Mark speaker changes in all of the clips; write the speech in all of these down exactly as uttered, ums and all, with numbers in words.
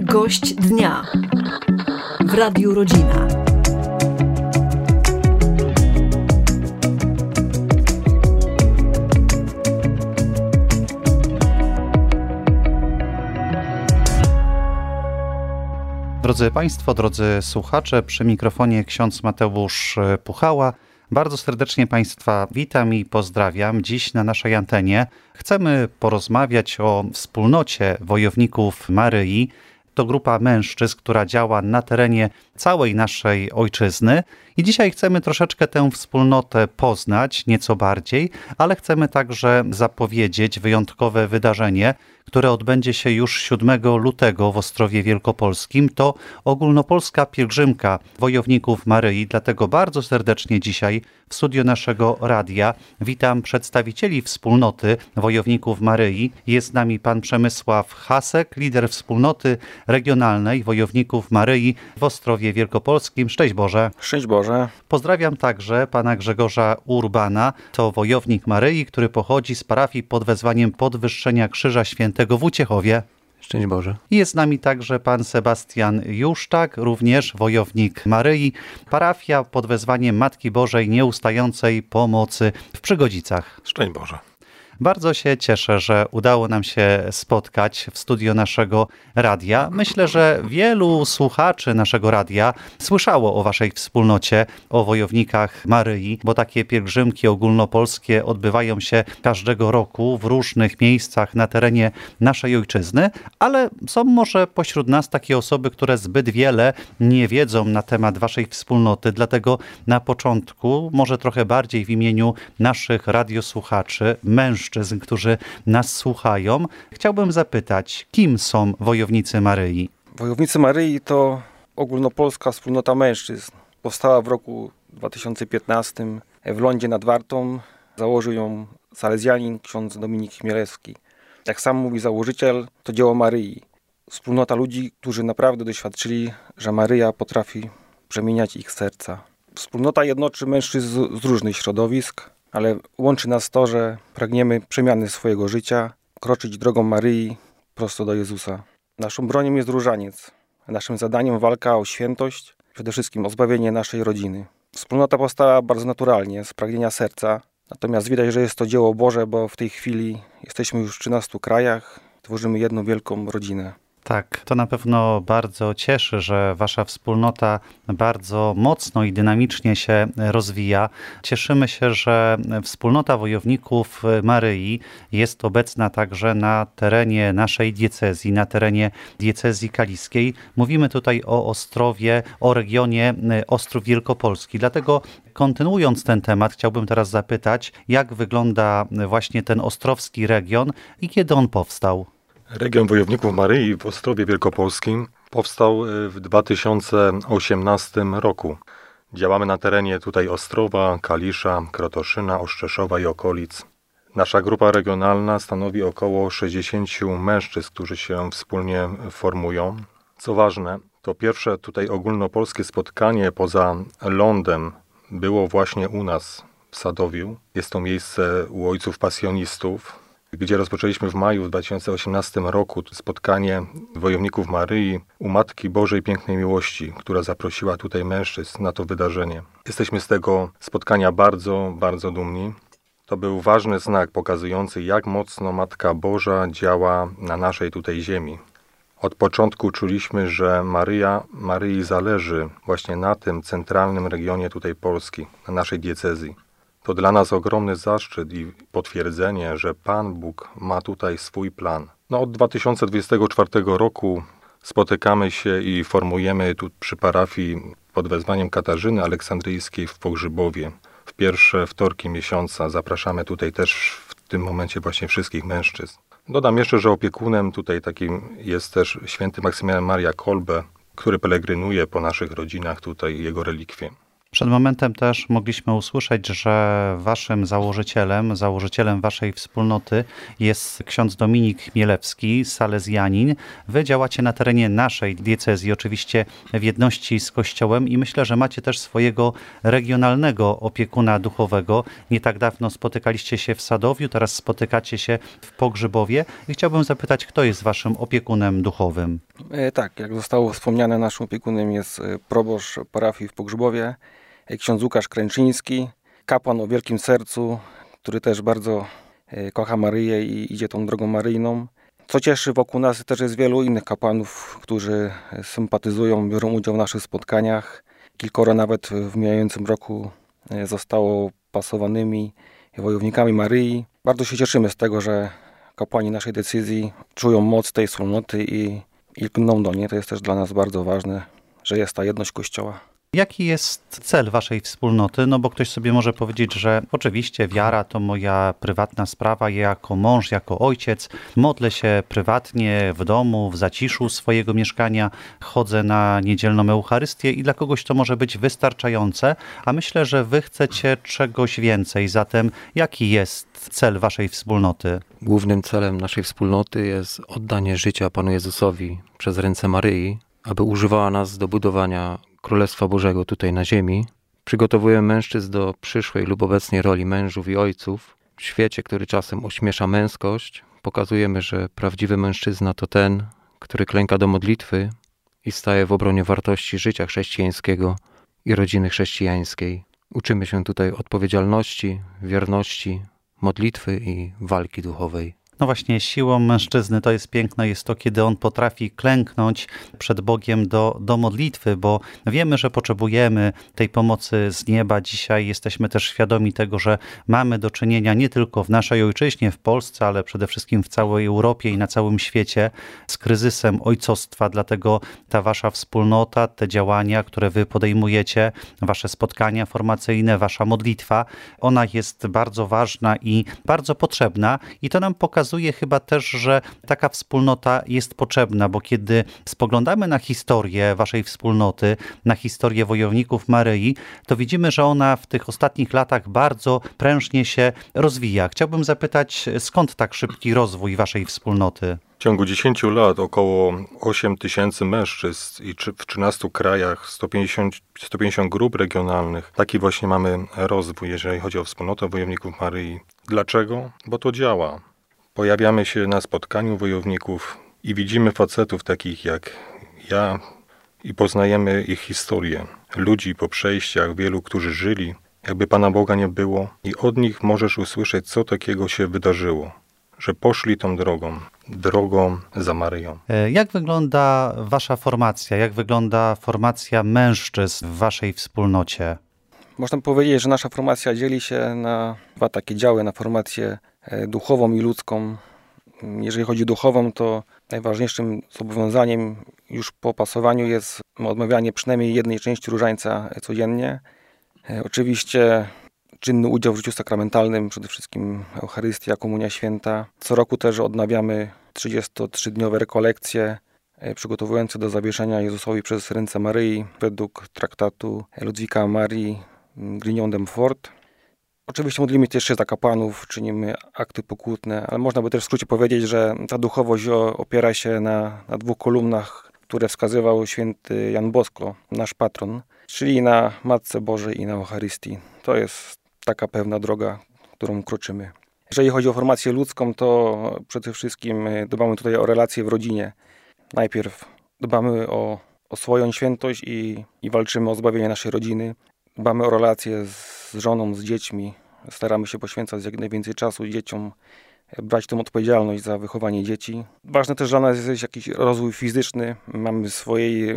Speaker 1: Gość dnia w Radiu Rodzina.
Speaker 2: Drodzy Państwo, drodzy słuchacze, przy mikrofonie ksiądz Mateusz Puchała. Bardzo serdecznie Państwa witam i pozdrawiam. Dziś na naszej antenie chcemy porozmawiać o wspólnocie wojowników Maryi. To grupa mężczyzn, która działa na terenie całej naszej ojczyzny i dzisiaj chcemy troszeczkę tę wspólnotę poznać nieco bardziej, ale chcemy także zapowiedzieć wyjątkowe wydarzenie, które odbędzie się już siódmego lutego w Ostrowie Wielkopolskim. To ogólnopolska pielgrzymka wojowników Maryi, dlatego bardzo serdecznie dzisiaj w studiu naszego radia witam przedstawicieli wspólnoty wojowników Maryi. Jest z nami pan Przemysław Hasek, lider wspólnoty regionalnej wojowników Maryi w Ostrowie Wielkopolskim. Szczęść Boże.
Speaker 3: Szczęść Boże.
Speaker 2: Pozdrawiam także pana Grzegorza Urbana, to wojownik Maryi, który pochodzi z parafii pod wezwaniem Podwyższenia Krzyża Świętego w Uciechowie.
Speaker 3: Szczęść Boże.
Speaker 2: Jest z nami także pan Sebastian Juszczak, również wojownik Maryi, parafia pod wezwaniem Matki Bożej Nieustającej Pomocy w Przygodzicach.
Speaker 3: Szczęść Boże.
Speaker 2: Bardzo się cieszę, że udało nam się spotkać w studio naszego radia. Myślę, że wielu słuchaczy naszego radia słyszało o waszej wspólnocie, o wojownikach Maryi, bo takie pielgrzymki ogólnopolskie odbywają się każdego roku w różnych miejscach na terenie naszej ojczyzny, ale są może pośród nas takie osoby, które zbyt wiele nie wiedzą na temat waszej wspólnoty, dlatego na początku, może trochę bardziej w imieniu naszych radiosłuchaczy, mężczyzn, którzy nas słuchają, chciałbym zapytać, kim są wojownicy Maryi?
Speaker 3: Wojownicy Maryi to ogólnopolska wspólnota mężczyzn. Powstała w roku dwa tysiące piętnastym w Lądzie nad Wartą. Założył ją salezjanin ksiądz Dominik Chmielewski. Jak sam mówi założyciel, to dzieło Maryi. Wspólnota ludzi, którzy naprawdę doświadczyli, że Maryja potrafi przemieniać ich serca. Wspólnota jednoczy mężczyzn z różnych środowisk, ale łączy nas to, że pragniemy przemiany swojego życia, kroczyć drogą Maryi prosto do Jezusa. Naszą bronią jest różaniec, a naszym zadaniem walka o świętość, przede wszystkim o zbawienie naszej rodziny. Wspólnota powstała bardzo naturalnie, z pragnienia serca, natomiast widać, że jest to dzieło Boże, bo w tej chwili jesteśmy już w trzynastu krajach, tworzymy jedną wielką rodzinę.
Speaker 2: Tak, to na pewno bardzo cieszy, że wasza wspólnota bardzo mocno i dynamicznie się rozwija. Cieszymy się, że wspólnota wojowników Maryi jest obecna także na terenie naszej diecezji, na terenie diecezji kaliskiej. Mówimy tutaj o Ostrowie, o regionie Ostrów Wielkopolski. Dlatego kontynuując ten temat, chciałbym teraz zapytać, jak wygląda właśnie ten ostrowski region i kiedy on powstał?
Speaker 4: Region Wojowników Maryi w Ostrowie Wielkopolskim powstał w dwa tysiące osiemnastym roku. Działamy na terenie tutaj Ostrowa, Kalisza, Krotoszyna, Ostrzeszowa i okolic. Nasza grupa regionalna stanowi około sześćdziesięciu mężczyzn, którzy się wspólnie formują. Co ważne, to pierwsze tutaj ogólnopolskie spotkanie poza lądem było właśnie u nas w Sadowiu. Jest to miejsce u ojców pasjonistów, gdzie rozpoczęliśmy w maju w dwa tysiące osiemnastym roku spotkanie wojowników Maryi u Matki Bożej Pięknej Miłości, która zaprosiła tutaj mężczyzn na to wydarzenie. Jesteśmy z tego spotkania bardzo, bardzo dumni. To był ważny znak pokazujący, jak mocno Matka Boża działa na naszej tutaj ziemi. Od początku czuliśmy, że Maryja, Maryi zależy właśnie na tym centralnym regionie tutaj Polski, na naszej diecezji. To dla nas ogromny zaszczyt i potwierdzenie, że Pan Bóg ma tutaj swój plan. No, od dwa tysiące dwudziestego czwartego roku spotykamy się i formujemy tu przy parafii pod wezwaniem Katarzyny Aleksandryjskiej w Pogrzybowie. W pierwsze wtorki miesiąca zapraszamy tutaj też w tym momencie właśnie wszystkich mężczyzn. Dodam jeszcze, że opiekunem tutaj takim jest też święty Maksymilian Maria Kolbe, który pelegrynuje po naszych rodzinach tutaj jego relikwie.
Speaker 2: Przed momentem też mogliśmy usłyszeć, że waszym założycielem, założycielem waszej wspólnoty jest ksiądz Dominik Chmielewski, salezjanin. Wy działacie na terenie naszej diecezji, oczywiście w jedności z Kościołem i myślę, że macie też swojego regionalnego opiekuna duchowego. Nie tak dawno spotykaliście się w Sadowiu, teraz spotykacie się w Pogrzybowie i chciałbym zapytać, kto jest waszym opiekunem duchowym?
Speaker 3: E, tak, jak zostało wspomniane, naszym opiekunem jest proboszcz parafii w Pogrzybowie, ksiądz Łukasz Kręczyński, kapłan o wielkim sercu, który też bardzo kocha Maryję i idzie tą drogą maryjną. Co cieszy, wokół nas też jest wielu innych kapłanów, którzy sympatyzują, biorą udział w naszych spotkaniach. Kilkoro nawet w mijającym roku zostało pasowanymi wojownikami Maryi. Bardzo się cieszymy z tego, że kapłani naszej decyzji czują moc tej wspólnoty i, i lgną do niej. To jest też dla nas bardzo ważne, że jest ta jedność Kościoła.
Speaker 2: Jaki jest cel waszej wspólnoty? No bo ktoś sobie może powiedzieć, że oczywiście wiara to moja prywatna sprawa. Ja jako mąż, jako ojciec modlę się prywatnie w domu, w zaciszu swojego mieszkania, chodzę na niedzielną Eucharystię i dla kogoś to może być wystarczające, a myślę, że wy chcecie czegoś więcej. Zatem jaki jest cel waszej wspólnoty?
Speaker 5: Głównym celem naszej wspólnoty jest oddanie życia Panu Jezusowi przez ręce Maryi, aby używała nas do budowania Królestwa Bożego tutaj na ziemi. Przygotowujemy mężczyzn do przyszłej lub obecnej roli mężów i ojców. W świecie, który czasem ośmiesza męskość, pokazujemy, że prawdziwy mężczyzna to ten, który klęka do modlitwy i staje w obronie wartości życia chrześcijańskiego i rodziny chrześcijańskiej. Uczymy się tutaj odpowiedzialności, wierności, modlitwy i walki duchowej.
Speaker 2: No właśnie, siłą mężczyzny to jest piękne, jest to, kiedy on potrafi klęknąć przed Bogiem do, do modlitwy, bo wiemy, że potrzebujemy tej pomocy z nieba. Dzisiaj jesteśmy też świadomi tego, że mamy do czynienia nie tylko w naszej ojczyźnie, w Polsce, ale przede wszystkim w całej Europie i na całym świecie z kryzysem ojcostwa. Dlatego ta wasza wspólnota, te działania, które wy podejmujecie, wasze spotkania formacyjne, wasza modlitwa, ona jest bardzo ważna i bardzo potrzebna i to nam pokazuje, chyba też, że taka wspólnota jest potrzebna, bo kiedy spoglądamy na historię waszej wspólnoty, na historię wojowników Maryi, to widzimy, że ona w tych ostatnich latach bardzo prężnie się rozwija. Chciałbym zapytać, skąd tak szybki rozwój waszej wspólnoty?
Speaker 4: W ciągu dziesięciu lat około osiem tysięcy mężczyzn i w trzynastu krajach sto pięćdziesiąt, sto pięćdziesiąt grup regionalnych. Taki właśnie mamy rozwój, jeżeli chodzi o wspólnotę wojowników Maryi. Dlaczego? Bo to działa. Pojawiamy się na spotkaniu wojowników i widzimy facetów takich jak ja i poznajemy ich historię. Ludzi po przejściach, wielu, którzy żyli, jakby Pana Boga nie było i od nich możesz usłyszeć, co takiego się wydarzyło, że poszli tą drogą, drogą za Maryją.
Speaker 2: Jak wygląda wasza formacja? Jak wygląda formacja mężczyzn w waszej wspólnocie?
Speaker 3: Można powiedzieć, że nasza formacja dzieli się na dwa takie działy, na formację duchową i ludzką. Jeżeli chodzi o duchową, to najważniejszym zobowiązaniem już po pasowaniu jest odmawianie przynajmniej jednej części różańca codziennie. Oczywiście czynny udział w życiu sakramentalnym, przede wszystkim Eucharystia, Komunia Święta. Co roku też odnawiamy trzydziestotrzydniowe rekolekcje przygotowujące do zawieszenia Jezusowi przez ręce Maryi według traktatu Ludwika Marii Grignon de Montfort. Oczywiście modlimy się jeszcze za kapłanów, czynimy akty pokutne, ale można by też w skrócie powiedzieć, że ta duchowość opiera się na, na dwóch kolumnach, które wskazywał święty Jan Bosko, nasz patron, czyli na Matce Bożej i na Eucharystii. To jest taka pewna droga, którą kroczymy. Jeżeli chodzi o formację ludzką, to przede wszystkim dbamy tutaj o relacje w rodzinie. Najpierw dbamy o, o swoją świętość i, i walczymy o zbawienie naszej rodziny. Dbamy o relacje z żoną, z dziećmi. Staramy się poświęcać jak najwięcej czasu dzieciom, brać tę odpowiedzialność za wychowanie dzieci. Ważne też dla nas jest jakiś rozwój fizyczny. Mamy w swojej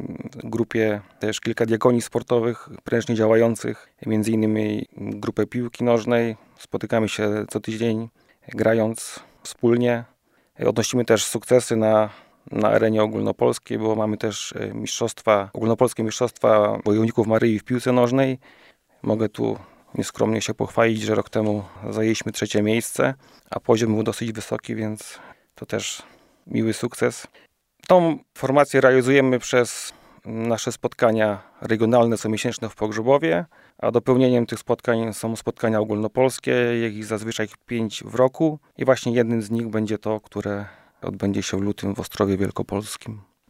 Speaker 3: grupie też kilka diakonii sportowych, prężnie działających, między innymi grupę piłki nożnej. Spotykamy się co tydzień, grając wspólnie. Odnosimy też sukcesy na, na arenie ogólnopolskiej, bo mamy też mistrzostwa, ogólnopolskie mistrzostwa wojowników Maryi w piłce nożnej. Mogę tu nieskromnie się pochwalić, że rok temu zajęliśmy trzecie miejsce, a poziom był dosyć wysoki, więc to też miły sukces. Tą formację realizujemy przez nasze spotkania regionalne, comiesięczne w Pogrzybowie, a dopełnieniem tych spotkań są spotkania ogólnopolskie, jest zazwyczaj pięć w roku i właśnie jednym z nich będzie to, które odbędzie się w lutym w Ostrowie Wielkopolskim.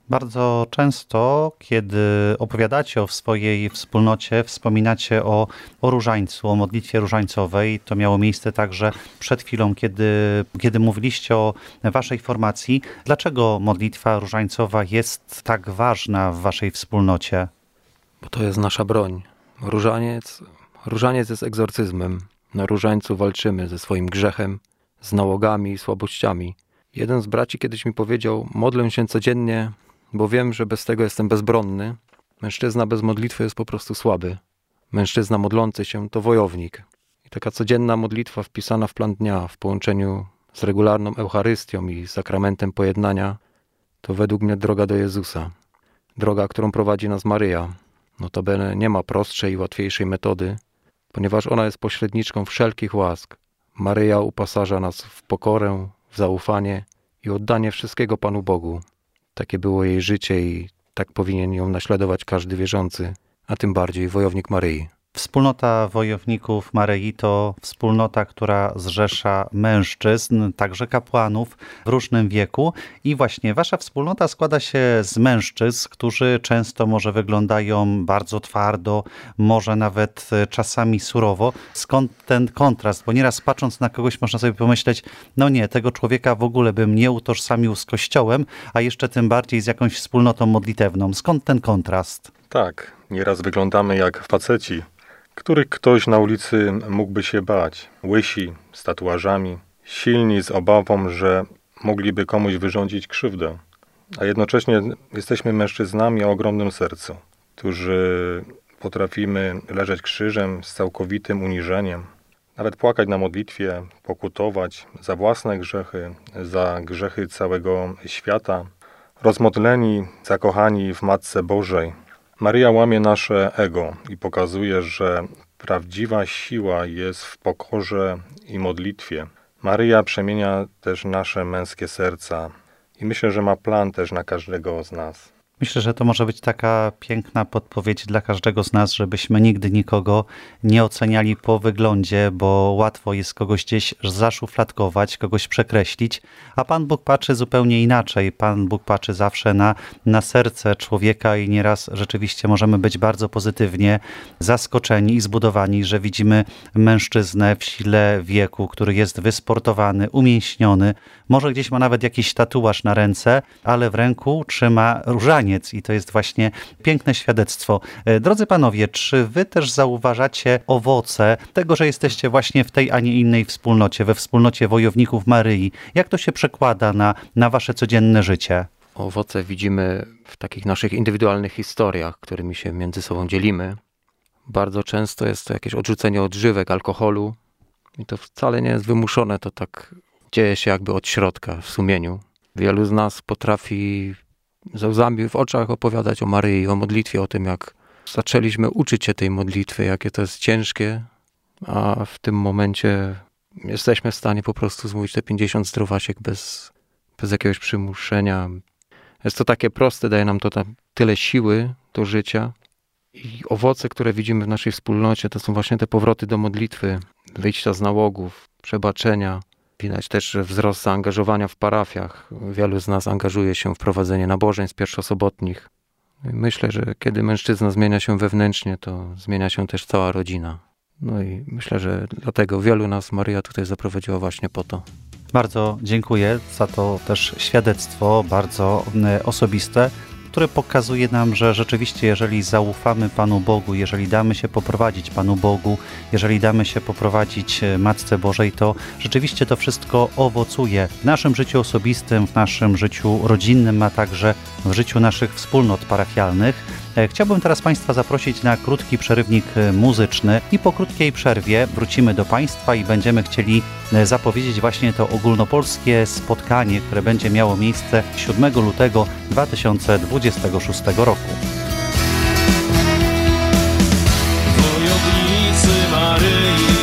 Speaker 2: Bardzo często, kiedy opowiadacie o swojej wspólnocie, wspominacie o, o różańcu, o modlitwie różańcowej. To miało miejsce także przed chwilą, kiedy, kiedy mówiliście o waszej formacji. Dlaczego modlitwa różańcowa jest tak ważna w waszej wspólnocie?
Speaker 5: Bo to jest nasza broń. Różaniec, różaniec jest egzorcyzmem. Na różańcu walczymy ze swoim grzechem, z nałogami i słabościami. Jeden z braci kiedyś mi powiedział: modlę się codziennie, bo wiem, że bez tego jestem bezbronny. Mężczyzna bez modlitwy jest po prostu słaby. Mężczyzna modlący się to wojownik. I taka codzienna modlitwa wpisana w plan dnia w połączeniu z regularną Eucharystią i sakramentem pojednania to według mnie droga do Jezusa. Droga, którą prowadzi nas Maryja. Notabene nie ma prostszej i łatwiejszej metody, ponieważ ona jest pośredniczką wszelkich łask. Maryja uposaża nas w pokorę, w zaufanie i oddanie wszystkiego Panu Bogu. Takie było jej życie i tak powinien ją naśladować każdy wierzący, a tym bardziej wojownik Maryi.
Speaker 2: Wspólnota wojowników Maryi to wspólnota, która zrzesza mężczyzn, także kapłanów w różnym wieku. I właśnie wasza wspólnota składa się z mężczyzn, którzy często może wyglądają bardzo twardo, może nawet czasami surowo. Skąd ten kontrast? Bo nieraz patrząc na kogoś można sobie pomyśleć, no nie, tego człowieka w ogóle bym nie utożsamił z Kościołem, a jeszcze tym bardziej z jakąś wspólnotą modlitewną. Skąd ten kontrast?
Speaker 4: Tak, nieraz wyglądamy jak faceci, których ktoś na ulicy mógłby się bać. Łysi, z tatuażami, silni z obawą, że mogliby komuś wyrządzić krzywdę. A jednocześnie jesteśmy mężczyznami o ogromnym sercu, którzy potrafimy leżeć krzyżem z całkowitym uniżeniem, nawet płakać na modlitwie, pokutować za własne grzechy, za grzechy całego świata, rozmodleni, zakochani w Matce Bożej. Maryja łamie nasze ego i pokazuje, że prawdziwa siła jest w pokorze i modlitwie. Maryja przemienia też nasze męskie serca i myślę, że ma plan też na każdego z nas.
Speaker 2: Myślę, że to może być taka piękna podpowiedź dla każdego z nas, żebyśmy nigdy nikogo nie oceniali po wyglądzie, bo łatwo jest kogoś gdzieś zaszufladkować, kogoś przekreślić, a Pan Bóg patrzy zupełnie inaczej. Pan Bóg patrzy zawsze na, na serce człowieka i nieraz rzeczywiście możemy być bardzo pozytywnie zaskoczeni i zbudowani, że widzimy mężczyznę w sile wieku, który jest wysportowany, umięśniony, może gdzieś ma nawet jakiś tatuaż na ręce, ale w ręku trzyma różaniec. I to jest właśnie piękne świadectwo. Drodzy panowie, czy wy też zauważacie owoce tego, że jesteście właśnie w tej, a nie innej wspólnocie, we wspólnocie wojowników Maryi? Jak to się przekłada na, na wasze codzienne życie?
Speaker 5: Owoce widzimy w takich naszych indywidualnych historiach, którymi się między sobą dzielimy. Bardzo często jest to jakieś odrzucenie odżywek, alkoholu i to wcale nie jest wymuszone, to tak dzieje się jakby od środka, w sumieniu. Wielu z nas potrafi ze łzami w oczach opowiadać o Maryi, o modlitwie, o tym, jak zaczęliśmy uczyć się tej modlitwy, jakie to jest ciężkie, a w tym momencie jesteśmy w stanie po prostu zmówić te pięćdziesiąt zdrowasiek bez, bez jakiegoś przymuszenia. Jest to takie proste, daje nam to tam tyle siły do życia i owoce, które widzimy w naszej wspólnocie, to są właśnie te powroty do modlitwy, wyjścia z nałogów, przebaczenia. Widać też wzrost zaangażowania w parafiach. Wielu z nas angażuje się w prowadzenie nabożeństw pierwszosobotnich. Myślę, że kiedy mężczyzna zmienia się wewnętrznie, to zmienia się też cała rodzina. No i myślę, że dlatego wielu nas Maryja tutaj zaprowadziła właśnie po to.
Speaker 2: Bardzo dziękuję za to też świadectwo, bardzo osobiste, które pokazuje nam, że rzeczywiście jeżeli zaufamy Panu Bogu, jeżeli damy się poprowadzić Panu Bogu, jeżeli damy się poprowadzić Matce Bożej, to rzeczywiście to wszystko owocuje w naszym życiu osobistym, w naszym życiu rodzinnym, a także w życiu naszych wspólnot parafialnych. Chciałbym teraz Państwa zaprosić na krótki przerywnik muzyczny i po krótkiej przerwie wrócimy do Państwa i będziemy chcieli zapowiedzieć właśnie to ogólnopolskie spotkanie, które będzie miało miejsce siódmego lutego dwa tysiące dwudziestego szóstego roku.
Speaker 6: Wojownicy Maryi,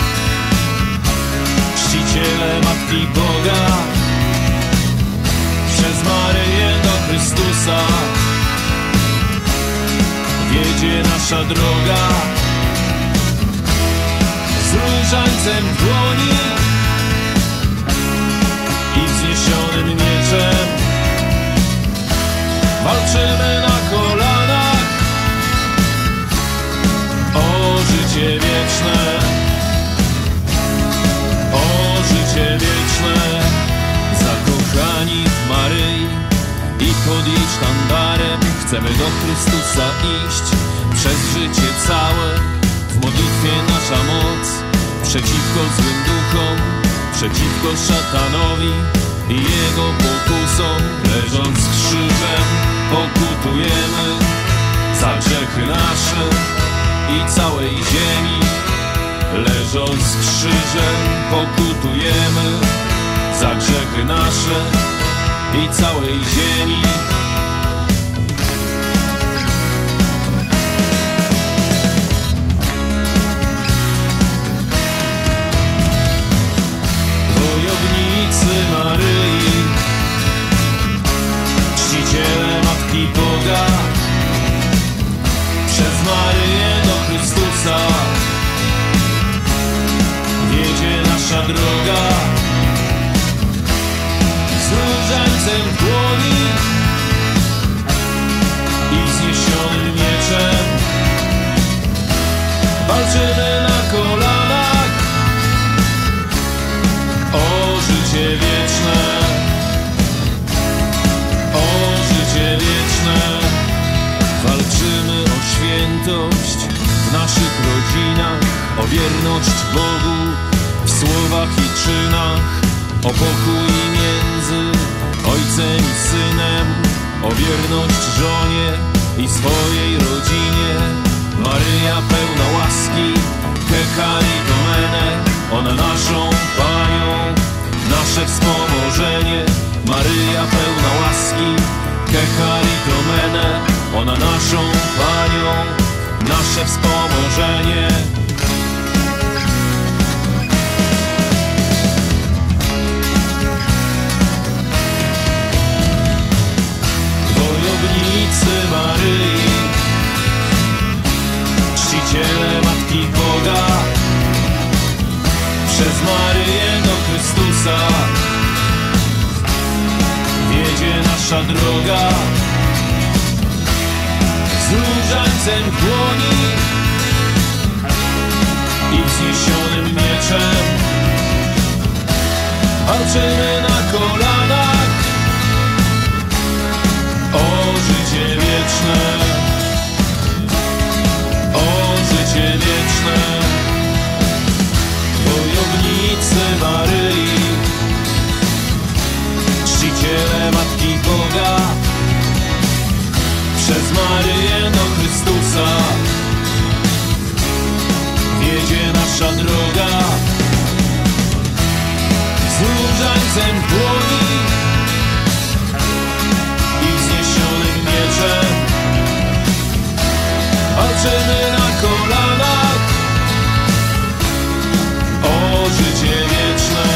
Speaker 6: czciciele Matki Boga, przez Maryję do Chrystusa wiedzie nasza droga, z różańcem w dłoni i wzniesionym mieczem Chcemy do Chrystusa iść przez życie całe. W modlitwie nasza moc przeciwko złym duchom, przeciwko szatanowi i jego pokusom. Leżąc krzyżem pokutujemy za grzechy nasze i całej ziemi. Leżąc krzyżem pokutujemy za grzechy nasze i całej ziemi. Wojownicy Maryi, czciciele Matki Boga, przez Maryję do Chrystusa wiedzie nasza droga. Z różańcem w dłoni i wzniesionym mieczem walczymy na kolanach o życie wieczne, o życie wieczne. Walczymy o świętość w naszych rodzinach, o wierność Bogu w słowach i czynach, o pokój między ojcem i synem, o wierność żonie i swojej rodzinie. Maryja pełna łaski, Kekaridomene, ona naszą Panią, nasze wspomożenie. Maryja pełna łaski, Kekaridomene, ona naszą Panią, nasze wspomożenie. Wojownicy Maryi, czciciele Matki Boga, przez Maryję do Chrystusa wiedzie nasza droga. Z różańcem w dłoni i wzniesionym mieczem walczymy na kolanach o życie wieczne, o życie wieczne. Wojownicy Maryi, czciciele Matki Boga, przez Maryję do Chrystusa wiedzie nasza droga. Z różańcem w dłoni i wzniesionym mieczem walczymy na kolanach o życie wieczne,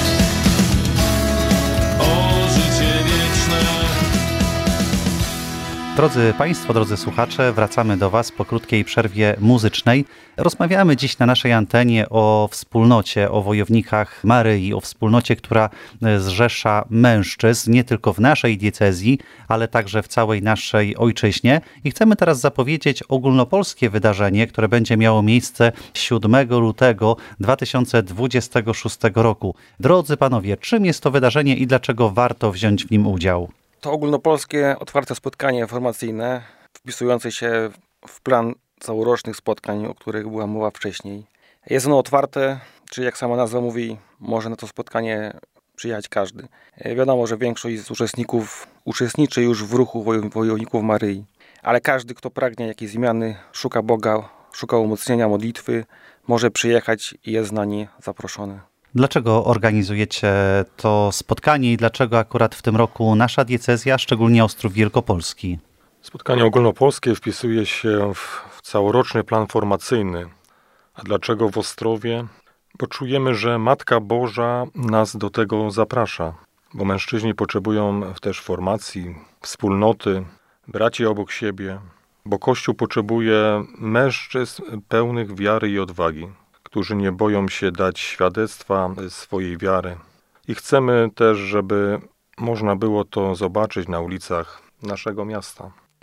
Speaker 6: o życie wieczne.
Speaker 2: Drodzy Państwo, drodzy słuchacze, wracamy do Was po krótkiej przerwie muzycznej. Rozmawiamy dziś na naszej antenie o wspólnocie, o wojownikach Maryi, o wspólnocie, która zrzesza mężczyzn nie tylko w naszej diecezji, ale także w całej naszej ojczyźnie. I chcemy teraz zapowiedzieć ogólnopolskie wydarzenie, które będzie miało miejsce siódmego lutego dwa tysiące dwudziestego szóstego roku. Drodzy Panowie, czym jest to wydarzenie i dlaczego warto wziąć w nim udział?
Speaker 3: To ogólnopolskie otwarte spotkanie informacyjne, wpisujące się w plan całorocznych spotkań, o których była mowa wcześniej. Jest ono otwarte, czyli jak sama nazwa mówi, może na to spotkanie przyjechać każdy. Wiadomo, że większość z uczestników uczestniczy już w ruchu wojowników Maryi, ale każdy, kto pragnie jakiejś zmiany, szuka Boga, szuka umocnienia modlitwy, może przyjechać i jest na nie zaproszony.
Speaker 2: Dlaczego organizujecie to spotkanie i dlaczego akurat w tym roku nasza diecezja, szczególnie Ostrów Wielkopolski?
Speaker 4: Spotkanie ogólnopolskie wpisuje się w, w całoroczny plan formacyjny. A dlaczego w Ostrowie? Bo czujemy, że Matka Boża nas do tego zaprasza. Bo mężczyźni potrzebują też formacji, wspólnoty, braci obok siebie. Bo Kościół potrzebuje mężczyzn pełnych wiary i odwagi, którzy nie boją się dać świadectwa swojej wiary. I chcemy też, żeby można było to zobaczyć na ulicach naszego miasta.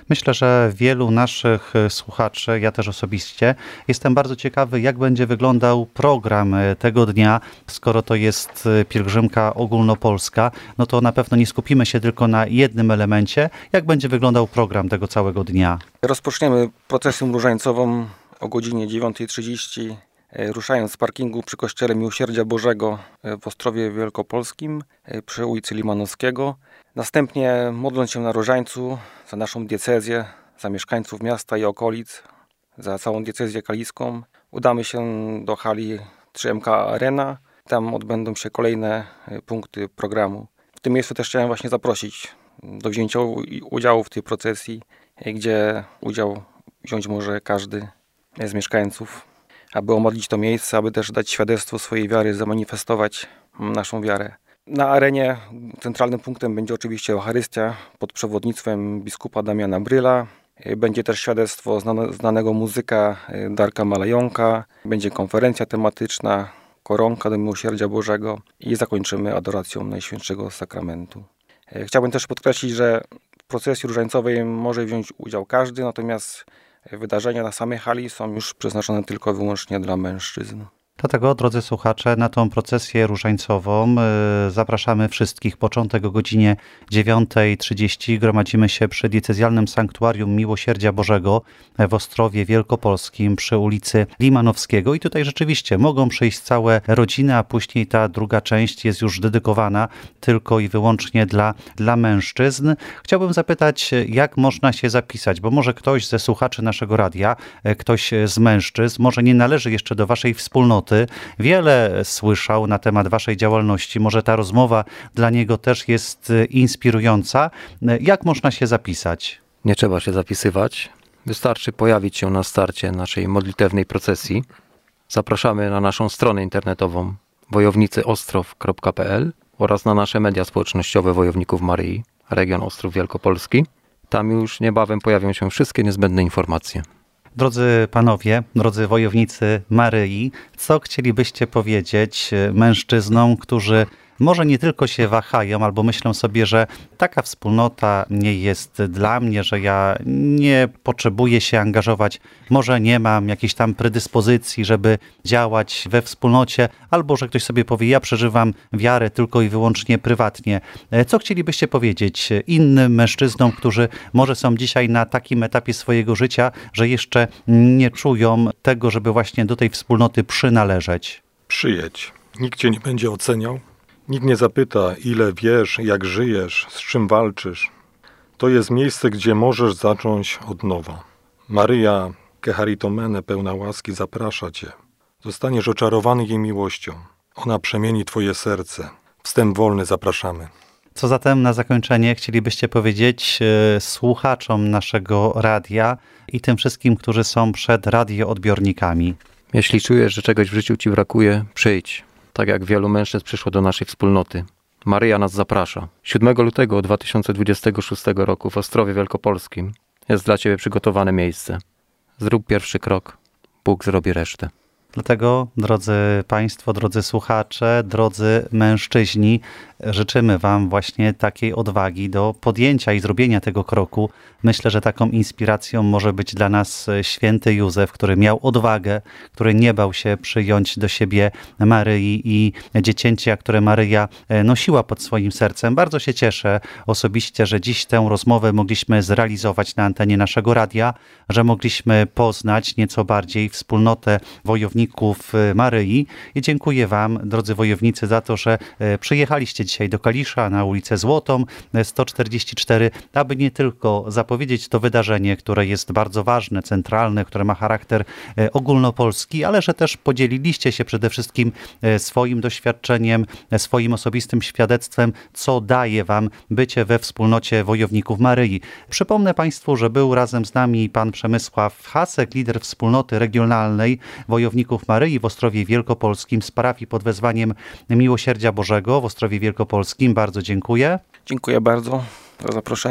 Speaker 2: Myślę, że wielu naszych słuchaczy, ja też osobiście, jestem bardzo ciekawy, jak będzie wyglądał program tego dnia. Skoro to jest pielgrzymka ogólnopolska, no to na pewno nie skupimy się tylko na jednym elemencie. Jak będzie wyglądał program tego całego dnia?
Speaker 3: Rozpoczniemy procesję różańcową o godzinie dziewiątej trzydzieści, ruszając z parkingu przy Kościele Miłosierdzia Bożego w Ostrowie Wielkopolskim przy ulicy Limanowskiego. Następnie, modląc się na różańcu za naszą diecezję, za mieszkańców miasta i okolic, za całą diecezję kaliską, udamy się do hali trzy M K Arena. Tam odbędą się kolejne punkty programu. W tym miejscu też chciałem właśnie zaprosić do wzięcia udziału w tej procesji, gdzie udział wziąć może każdy z mieszkańców, aby omodlić to miejsce, aby też dać świadectwo swojej wiary, zamanifestować naszą wiarę. Na arenie centralnym punktem będzie oczywiście Eucharystia pod przewodnictwem biskupa Damiana Bryla. Będzie też świadectwo znane, znanego muzyka Darka Malajonka. Będzie konferencja tematyczna, koronka do Miłosierdzia Bożego i zakończymy adoracją Najświętszego Sakramentu. Chciałbym też podkreślić, że w procesji różańcowej może wziąć udział każdy, natomiast wydarzenia na samej hali są już przeznaczone tylko i wyłącznie dla mężczyzn.
Speaker 2: Dlatego, drodzy słuchacze, na tą procesję różańcową zapraszamy wszystkich. Początek o godzinie dziewiątej trzydzieści gromadzimy się przy diecezjalnym sanktuarium Miłosierdzia Bożego w Ostrowie Wielkopolskim przy ulicy Limanowskiego. I tutaj rzeczywiście mogą przyjść całe rodziny, a później ta druga część jest już dedykowana tylko i wyłącznie dla, dla mężczyzn. Chciałbym zapytać, jak można się zapisać, bo może ktoś ze słuchaczy naszego radia, ktoś z mężczyzn, może nie należy jeszcze do waszej wspólnoty, wiele słyszał na temat waszej działalności. Może ta rozmowa dla niego też jest inspirująca. Jak można się zapisać?
Speaker 5: Nie trzeba się zapisywać. Wystarczy pojawić się na starcie naszej modlitewnej procesji. Zapraszamy na naszą stronę internetową wojownicy ostrów kropka p l oraz na nasze media społecznościowe Wojowników Maryi, region Ostrów Wielkopolski. Tam już niebawem pojawią się wszystkie niezbędne informacje.
Speaker 2: Drodzy panowie, drodzy wojownicy Maryi, co chcielibyście powiedzieć mężczyznom, którzy może nie tylko się wahają albo myślą sobie, że taka wspólnota nie jest dla mnie, że ja nie potrzebuję się angażować, może nie mam jakiejś tam predyspozycji, żeby działać we wspólnocie, albo że ktoś sobie powie, ja przeżywam wiarę tylko i wyłącznie prywatnie. Co chcielibyście powiedzieć innym mężczyznom, którzy może są dzisiaj na takim etapie swojego życia, że jeszcze nie czują tego, żeby właśnie do tej wspólnoty przynależeć?
Speaker 4: Przyjedź. Nikt cię nie będzie oceniał. Nikt nie zapyta, ile wiesz, jak żyjesz, z czym walczysz. To jest miejsce, gdzie możesz zacząć od nowa. Maryja, Kecharitomene, pełna łaski, zaprasza cię. Zostaniesz oczarowany jej miłością. Ona przemieni twoje serce. Wstęp wolny zapraszamy.
Speaker 2: Co zatem na zakończenie chcielibyście powiedzieć e, słuchaczom naszego radia i tym wszystkim, którzy są przed radioodbiornikami?
Speaker 5: Jeśli czujesz, że czegoś w życiu ci brakuje, przyjdź. Tak jak wielu mężczyzn przyszło do naszej wspólnoty. Maryja nas zaprasza. siódmego lutego dwa tysiące dwudziestego szóstego roku w Ostrowie Wielkopolskim jest dla ciebie przygotowane miejsce. Zrób pierwszy krok, Bóg zrobi resztę.
Speaker 2: Dlatego, drodzy Państwo, drodzy słuchacze, drodzy mężczyźni, życzymy Wam właśnie takiej odwagi do podjęcia i zrobienia tego kroku. Myślę, że taką inspiracją może być dla nas święty Józef, który miał odwagę, który nie bał się przyjąć do siebie Maryi i dziecięcia, które Maryja nosiła pod swoim sercem. Bardzo się cieszę osobiście, że dziś tę rozmowę mogliśmy zrealizować na antenie naszego radia, że mogliśmy poznać nieco bardziej wspólnotę wojowników Maryi i dziękuję Wam, drodzy wojownicy, za to, że przyjechaliście dzisiaj do Kalisza na ulicę Złotą sto czterdzieści cztery, aby nie tylko zapowiedzieć to wydarzenie, które jest bardzo ważne, centralne, które ma charakter ogólnopolski, ale że też podzieliliście się przede wszystkim swoim doświadczeniem, swoim osobistym świadectwem, co daje Wam bycie we wspólnocie wojowników Maryi. Przypomnę Państwu, że był razem z nami pan Przemysław Hasek, lider wspólnoty regionalnej wojowników Maryi w Ostrowie Wielkopolskim z parafii pod wezwaniem Miłosierdzia Bożego w Ostrowie Wielkopolskim. Bardzo dziękuję.
Speaker 3: Dziękuję bardzo za zaproszenie.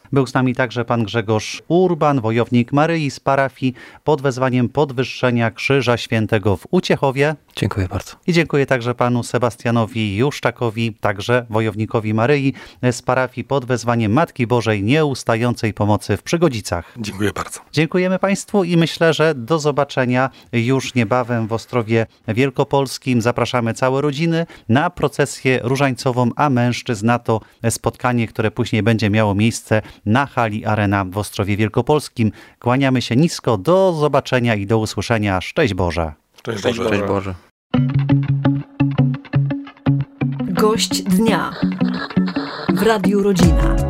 Speaker 2: Był z nami także pan Grzegorz Urban, wojownik Maryi z parafii pod wezwaniem podwyższenia Krzyża Świętego w Uciechowie.
Speaker 5: Dziękuję bardzo.
Speaker 2: I dziękuję także panu Sebastianowi Juszczakowi, także wojownikowi Maryi z parafii pod wezwaniem Matki Bożej Nieustającej Pomocy w Przygodzicach.
Speaker 4: Dziękuję bardzo.
Speaker 2: Dziękujemy państwu i myślę, że do zobaczenia już niebawem w Ostrowie Wielkopolskim. Zapraszamy całe rodziny na procesję różańcową, a mężczyzn na to spotkanie, które później będzie miało miejsce na hali Arena w Ostrowie Wielkopolskim. Kłaniamy się nisko. Do zobaczenia i do usłyszenia. Szczęść Boże.
Speaker 4: Szczęść
Speaker 3: Szczęść
Speaker 4: Boże.
Speaker 5: Cześć Boże.
Speaker 1: Gość dnia w Radiu Rodzina.